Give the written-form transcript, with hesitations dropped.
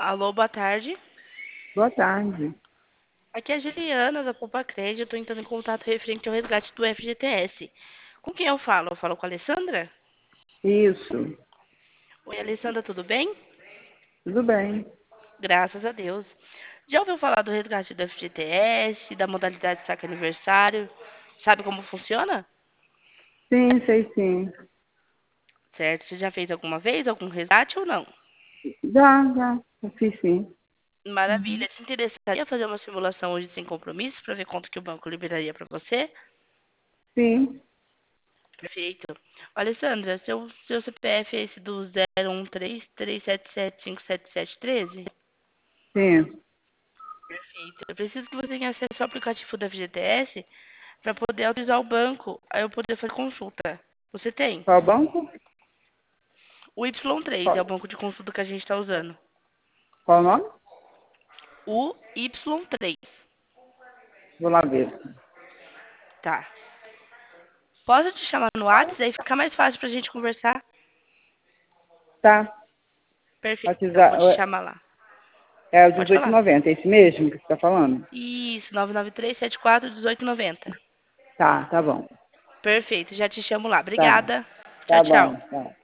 Alô, boa tarde. Boa tarde. Aqui é a Juliana, da Poupa Crédito. Estou entrando em contato referente ao resgate do FGTS. Com quem eu falo? Eu falo com a Alessandra? Isso, Oi, Alessandra, tudo bem? tudo bem. Graças a Deus. Já ouviu falar do resgate do FGTS, da modalidade saque aniversário? Sabe como funciona? Sim, sei sim. Certo? Você já fez alguma vez algum resgate ou não? Já, eu fiz sim. Maravilha. Se interessaria fazer uma simulação hoje sem compromisso para ver quanto que o banco liberaria para você? Sim, Perfeito. Alessandra, seu CPF é esse do 013-377-57713? sim. Perfeito. Eu preciso que você tenha acesso ao aplicativo da FGTS para poder autorizar o banco a eu poder fazer consulta. Você tem? Qual banco? O Y3 é o Qual, banco de consulta que a gente está usando. qual o nome? O Y3. Vou lá ver. Tá. Posso te chamar no WhatsApp? Aí fica mais fácil pra gente conversar. Tá. Perfeito. Então, WhatsApp, vou te chamar lá. é o Pode falar. 1890, é esse mesmo que você está falando? Isso, 993-74-1890. Tá bom. Perfeito, já te chamo lá. Tá, Obrigada. Tchau, tá tchau. bom. Tá.